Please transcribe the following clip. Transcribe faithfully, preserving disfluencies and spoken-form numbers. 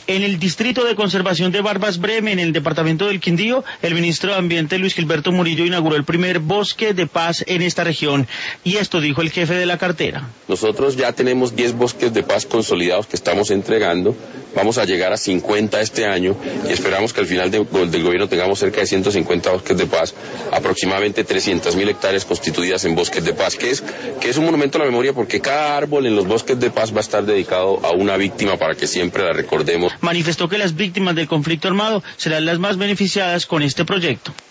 En el distrito de conservación de Barbas Breme, en el departamento del Quindío, el ministro de Ambiente Luis Gilberto Murillo inauguró el primer bosque de paz en esta región. Y esto dijo el jefe de la cartera. Nosotros ya tenemos diez bosques de paz consolidados que estamos entregando. Vamos a llegar a cincuenta este año y esperamos que al final de, del gobierno tengamos cerca de ciento cincuenta bosques de paz, aproximadamente trescientas mil hectáreas constituidas en bosques de paz, que es, que es un monumento a la memoria porque cada árbol en los bosques de paz va a estar dedicado a una víctima para que siempre la recordemos. Manifestó que las víctimas del conflicto armado serán las más beneficiadas con este proyecto.